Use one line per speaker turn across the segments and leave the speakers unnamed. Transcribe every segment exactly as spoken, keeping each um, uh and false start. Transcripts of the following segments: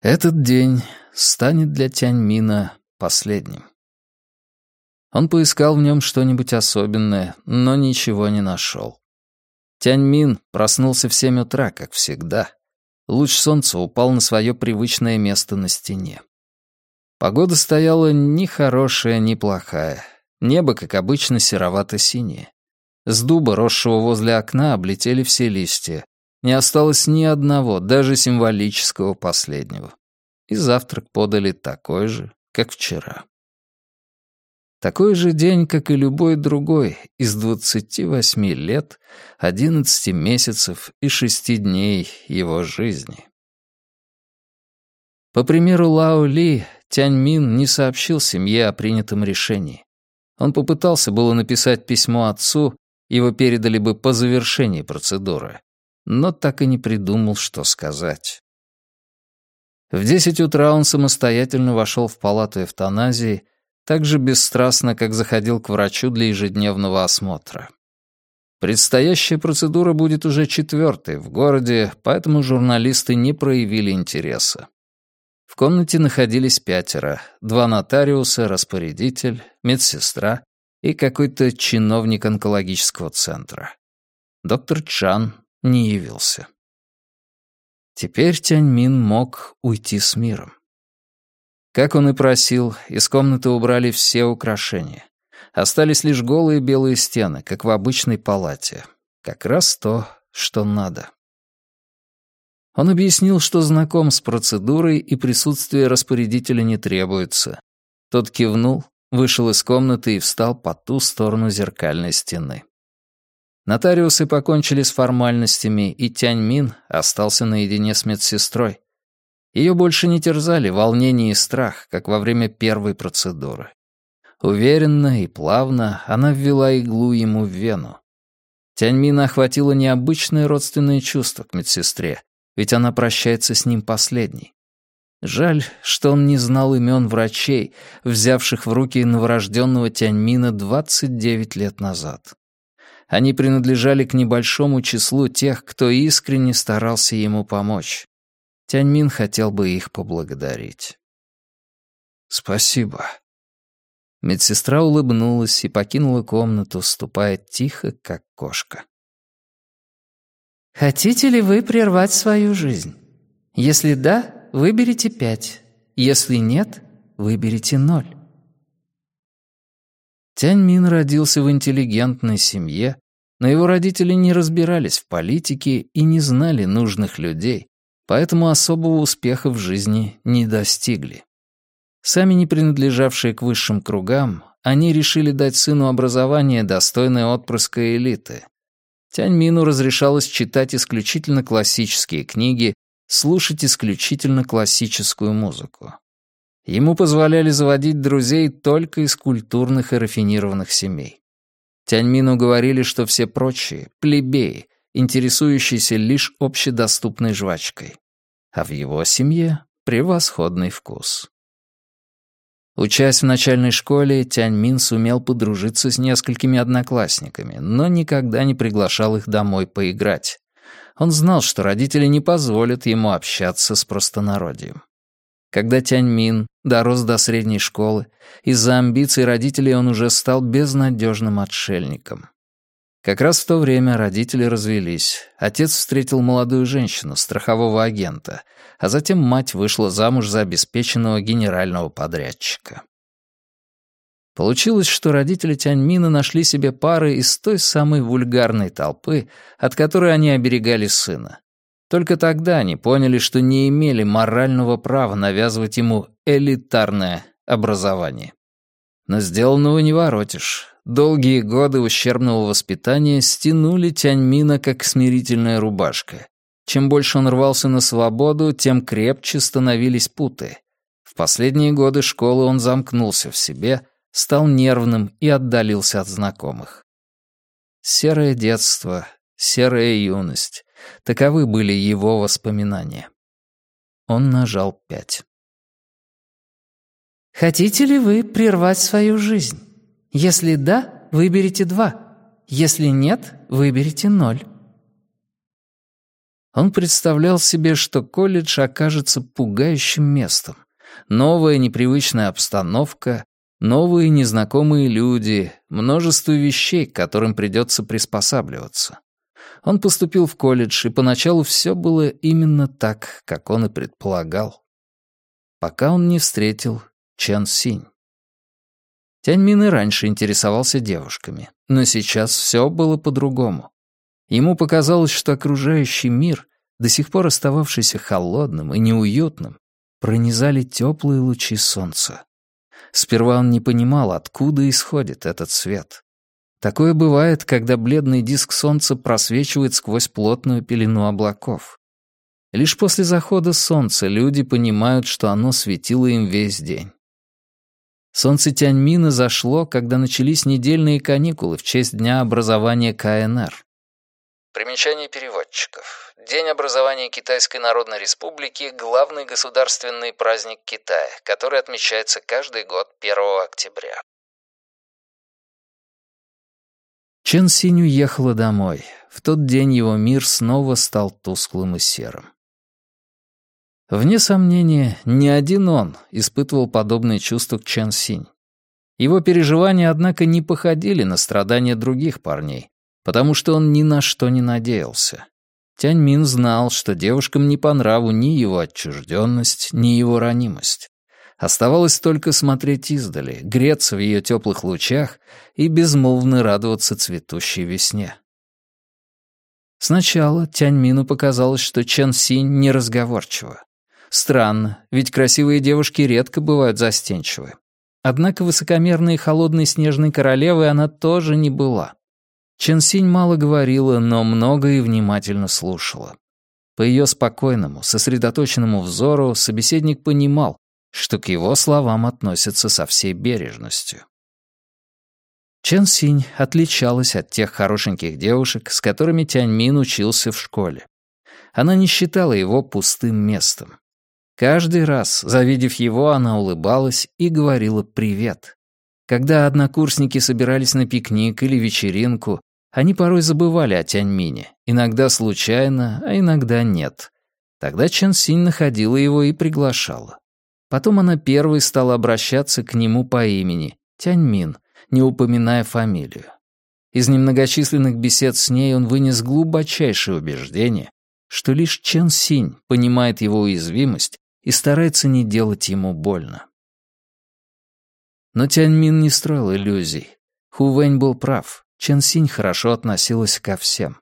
Этот день станет для Тяньмина последним. Он поискал в нем что-нибудь особенное, но ничего не нашел. Тяньмин проснулся в семь утра, как всегда. Луч солнца упал на свое привычное место на стене. Погода стояла ни хорошая, ни плохая. Небо, как обычно, серовато-синее. С дуба, росшего возле окна, облетели все листья. Не осталось ни одного, даже символического последнего. И завтрак подали такой же, как вчера. Такой же день, как и любой другой, из двадцати восьми лет, одиннадцати месяцев и шести дней его жизни. По примеру Лао Ли, Тяньмин не сообщил семье о принятом решении. Он попытался было написать письмо отцу, его передали бы по завершении процедуры, но так и не придумал, что сказать. В десять утра он самостоятельно вошел в палату эвтаназии, так же бесстрастно, как заходил к врачу для ежедневного осмотра. Предстоящая процедура будет уже четвертой в городе, поэтому журналисты не проявили интереса. В комнате находились пятеро: два нотариуса, распорядитель, медсестра и какой-то чиновник онкологического центра. Доктор Чан не явился. Теперь Тяньмин мог уйти с миром. Как он и просил, из комнаты убрали все украшения. Остались лишь голые белые стены, как в обычной палате. Как раз то, что надо. Он объяснил, что знаком с процедурой и присутствие распорядителя не требуется. Тот кивнул, вышел из комнаты и встал по ту сторону зеркальной стены. Нотариусы покончили с формальностями, и Тяньмин остался наедине с медсестрой. Ее больше не терзали волнение и страх, как во время первой процедуры. Уверенно и плавно она ввела иглу ему в вену. Тяньмина охватило необычное родственное чувство к медсестре, ведь она прощается с ним последней. Жаль, что он не знал имен врачей, взявших в руки новорожденного Тяньмина двадцать девять лет назад. Они принадлежали к небольшому числу тех, кто искренне старался ему помочь. Тяньмин хотел бы их поблагодарить. «Спасибо». Медсестра улыбнулась и покинула комнату, ступая тихо, как кошка.
«Хотите ли вы прервать свою жизнь? Если да, выберите пять. Если нет, выберите ноль».
Тяньмин родился в интеллигентной семье, но его родители не разбирались в политике и не знали нужных людей, поэтому особого успеха в жизни не достигли. Сами не принадлежавшие к высшим кругам, они решили дать сыну образование, достойное отпрыска элиты. Тяньмину разрешалось читать исключительно классические книги, слушать исключительно классическую музыку. Ему позволяли заводить друзей только из культурных и рафинированных семей. Тяньмину говорили, что все прочие — плебеи, интересующиеся лишь общедоступной жвачкой. А в его семье — превосходный вкус. Учась в начальной школе, Тяньмин сумел подружиться с несколькими одноклассниками, но никогда не приглашал их домой поиграть. Он знал, что родители не позволят ему общаться с простонародьем. Когда Тяньмин дорос до средней школы, из-за амбиций родителей он уже стал безнадежным отшельником. Как раз в то время родители развелись. Отец встретил молодую женщину, страхового агента, а затем мать вышла замуж за обеспеченного генерального подрядчика. Получилось, что родители Тяньмина нашли себе пары из той самой вульгарной толпы, от которой они оберегали сына. Только тогда они поняли, что не имели морального права навязывать ему элитарное образование. Но сделанного не воротишь. Долгие годы ущербного воспитания стянули Тяньмина как смирительная рубашка. Чем больше он рвался на свободу, тем крепче становились путы. В последние годы школы он замкнулся в себе, стал нервным и отдалился от знакомых. Серое детство, серая юность — таковы были его воспоминания. Он нажал пять.
«Хотите ли вы прервать свою жизнь? Если да, выберите два. Если нет, выберите ноль».
Он представлял себе, что колледж окажется пугающим местом. Новая непривычная обстановка, новые незнакомые люди, множество вещей, к которым придется приспосабливаться. Он поступил в колледж, и поначалу все было именно так, как он и предполагал. Пока он не встретил Чен Синь. Тяньмин и раньше интересовался девушками, но сейчас все было по-другому. Ему показалось, что окружающий мир, до сих пор остававшийся холодным и неуютным, пронизали теплые лучи солнца. Сперва он не понимал, откуда исходит этот свет. Такое бывает, когда бледный диск солнца просвечивает сквозь плотную пелену облаков. Лишь после захода солнца люди понимают, что оно светило им весь день. Солнце Тяньмина зашло, когда начались недельные каникулы в честь Дня образования ка эн эр. Примечание переводчиков. День образования Китайской Народной Республики — главный государственный праздник Китая, который отмечается каждый год первого октября. Чен Синь уехала домой. В тот день его мир снова стал тусклым и серым. Вне сомнения, не один он испытывал подобные чувства к Чен Синь. Его переживания, однако, не походили на страдания других парней, потому что он ни на что не надеялся. Тяньмин знал, что девушкам не по нраву ни его отчужденность, ни его ранимость. Оставалось только смотреть издали, греться в ее теплых лучах и безмолвно радоваться цветущей весне. Сначала Тяньмину показалось, что Чен Синь неразговорчива. Странно, ведь красивые девушки редко бывают застенчивы. Однако высокомерной и холодной снежной королевой она тоже не была. Чен Синь мало говорила, но много и внимательно слушала. По ее спокойному, сосредоточенному взору собеседник понимал, что к его словам относятся со всей бережностью. Чен Синь отличалась от тех хорошеньких девушек, с которыми Тяньмин учился в школе. Она не считала его пустым местом. Каждый раз, завидев его, она улыбалась и говорила «привет». Когда однокурсники собирались на пикник или вечеринку, они порой забывали о Тяньмине, иногда случайно, а иногда нет. Тогда Чен Синь находила его и приглашала. Потом она первой стала обращаться к нему по имени — Тяньмин, не упоминая фамилию. Из немногочисленных бесед с ней он вынес глубочайшее убеждение, что лишь Чен Синь понимает его уязвимость и старается не делать ему больно. Но Тяньмин не строил иллюзий. Ху Вэнь был прав, Чен Синь хорошо относилась ко всем.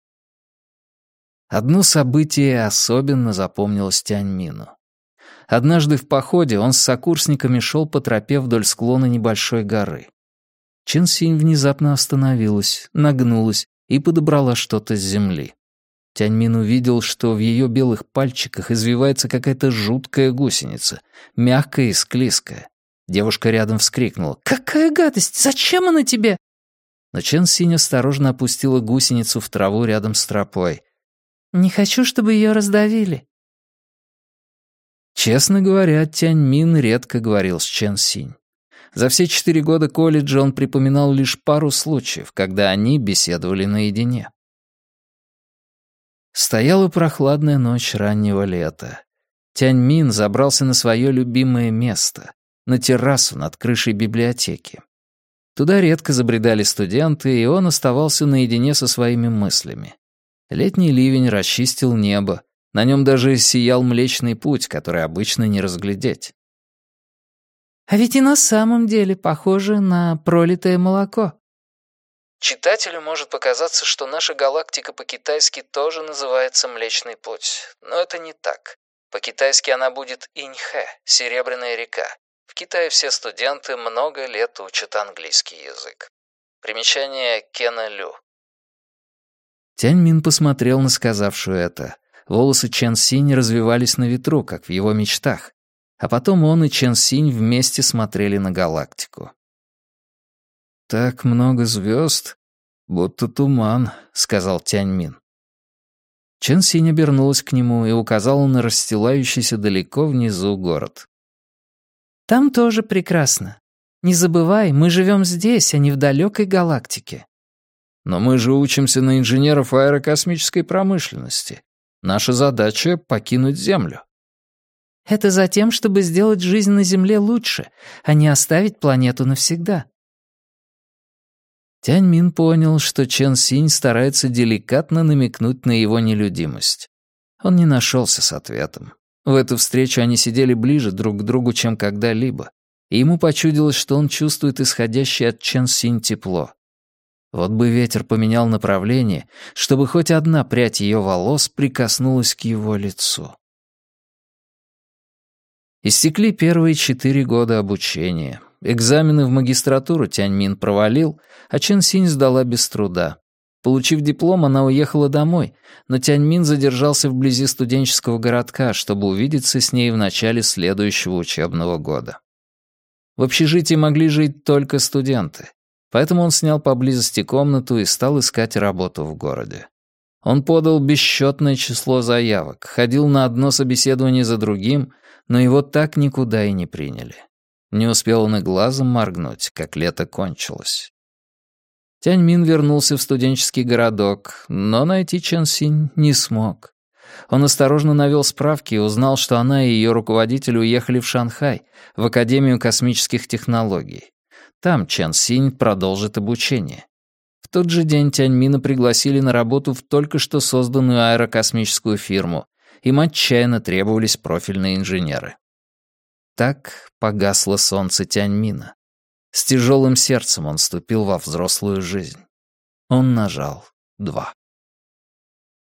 Одно событие особенно запомнилось Тяньмину. Однажды в походе он с сокурсниками шел по тропе вдоль склона небольшой горы. Чен Синь внезапно остановилась, нагнулась и подобрала что-то с земли. Тяньмин увидел, что в ее белых пальчиках извивается какая-то жуткая гусеница, мягкая и склизкая. Девушка рядом вскрикнула: «Какая гадость! Зачем она тебе?» Но Чен Синь осторожно опустила гусеницу в траву рядом с тропой. «Не хочу, чтобы ее раздавили». Честно говоря, Тяньмин редко говорил с Чен Синь. За все четыре года колледжа он припоминал лишь пару случаев, когда они беседовали наедине. Стояла прохладная ночь раннего лета. Тяньмин забрался на свое любимое место, на террасу над крышей библиотеки. Туда редко забредали студенты, и он оставался наедине со своими мыслями. Летний ливень расчистил небо, на нем даже сиял Млечный Путь, который обычно не разглядеть. «А ведь и на самом деле похоже на пролитое молоко». Читателю может показаться, что наша галактика по-китайски тоже называется Млечный Путь, но это не так. По-китайски она будет Иньхэ, Серебряная река. В Китае все студенты много лет учат английский язык. Примечание Кена Лю. Тяньмин посмотрел на сказавшую это. Волосы Чен Синь развивались на ветру, как в его мечтах. А потом он и Чен Синь вместе смотрели на галактику. «Так много звезд, будто туман», — сказал Тяньмин. Чен Синь обернулась к нему и указала на расстилающийся далеко внизу город. «Там тоже прекрасно. Не забывай, мы живем здесь, а не в далекой галактике». «Но мы же учимся на инженеров аэрокосмической промышленности. Наша задача — покинуть Землю».
Это за тем, чтобы сделать жизнь на Земле лучше, а не оставить планету навсегда.
Тяньмин понял, что Чен Синь старается деликатно намекнуть на его нелюдимость. Он не нашелся с ответом. В эту встречу они сидели ближе друг к другу, чем когда-либо, и ему почудилось, что он чувствует исходящее от Чен Синь тепло. Вот бы ветер поменял направление, чтобы хоть одна прядь ее волос прикоснулась к его лицу. Истекли первые четыре года обучения. Экзамены в магистратуру Тяньмин провалил, а Чен Синь сдала без труда. Получив диплом, она уехала домой, но Тяньмин задержался вблизи студенческого городка, чтобы увидеться с ней в начале следующего учебного года. В общежитии могли жить только студенты, поэтому он снял поблизости комнату и стал искать работу в городе. Он подал бесчетное число заявок, ходил на одно собеседование за другим, но его так никуда и не приняли. Не успел он и глазом моргнуть, как лето кончилось. Тяньмин вернулся в студенческий городок, но найти Чен Синь не смог. Он осторожно навел справки и узнал, что она и ее руководитель уехали в Шанхай, в Академию космических технологий. Там Чен Синь продолжит обучение. В тот же день Тяньмина пригласили на работу в только что созданную аэрокосмическую фирму, им отчаянно требовались профильные инженеры. Так погасло солнце Тяньмина. С тяжелым сердцем он вступил во взрослую жизнь. Он нажал два.